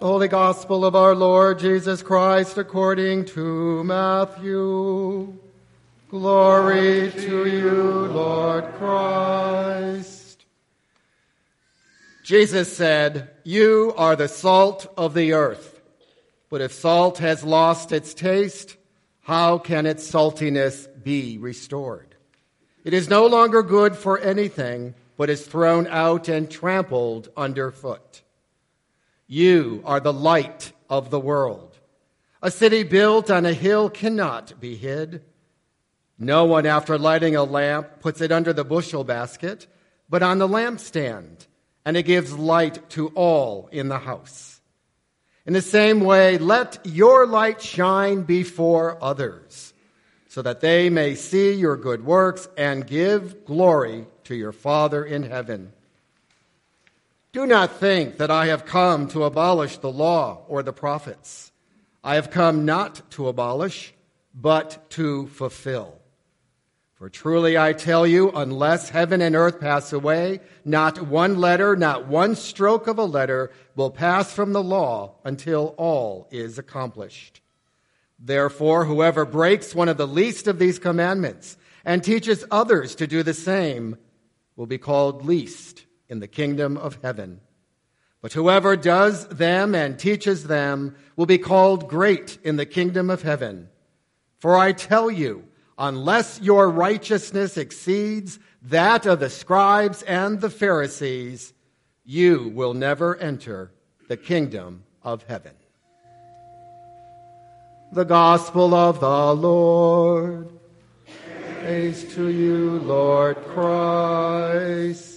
The Holy Gospel of our Lord Jesus Christ according to Matthew. Glory to you, Lord Christ. Jesus said, "You are the salt of the earth. But if salt has lost its taste, how can its saltiness be restored? It is no longer good for anything, but is thrown out and trampled underfoot. You are the light of the world. A city built on a hill cannot be hid. No one, after lighting a lamp, puts it under the bushel basket, but on the lampstand, and it gives light to all in the house. In the same way, let your light shine before others, so that they may see your good works and give glory to your Father in heaven. Do not think that I have come to abolish the law or the prophets. I have come not to abolish, but to fulfill. For truly I tell you, unless heaven and earth pass away, not one letter, not one stroke of a letter will pass from the law until all is accomplished. Therefore, whoever breaks one of the least of these commandments and teaches others to do the same will be called least in the kingdom of heaven. But whoever does them and teaches them will be called great in the kingdom of heaven. For I tell you, unless your righteousness exceeds that of the scribes and the Pharisees, you will never enter the kingdom of heaven." The Gospel of the Lord. Praise to you, Lord Christ.